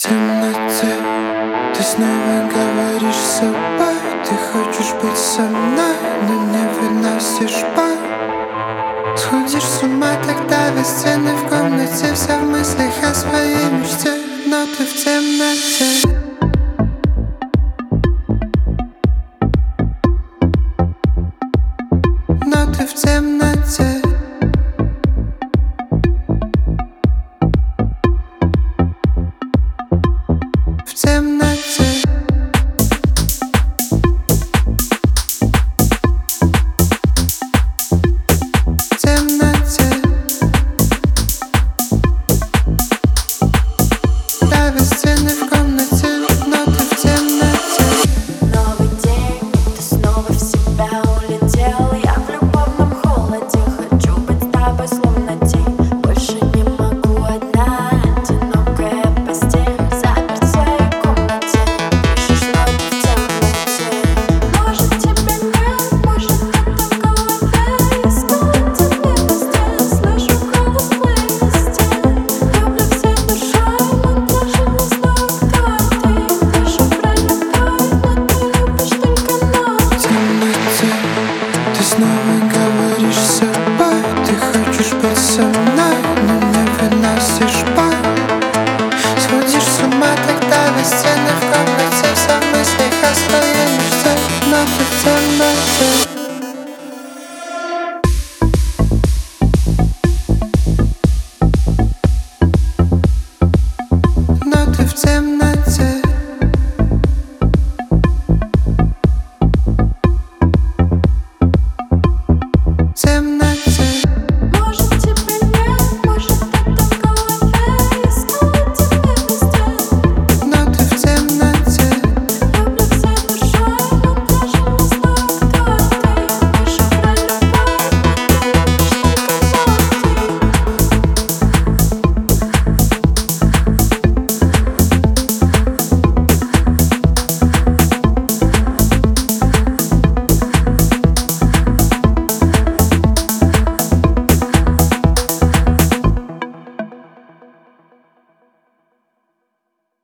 темноте ты снова говоришь с собой. Ты хочешь быть со мной, но не выносишь боль. Сходишь с ума тогда, ведь стены в комнате, вся в мыслях о своей мечте, но ты в темноте.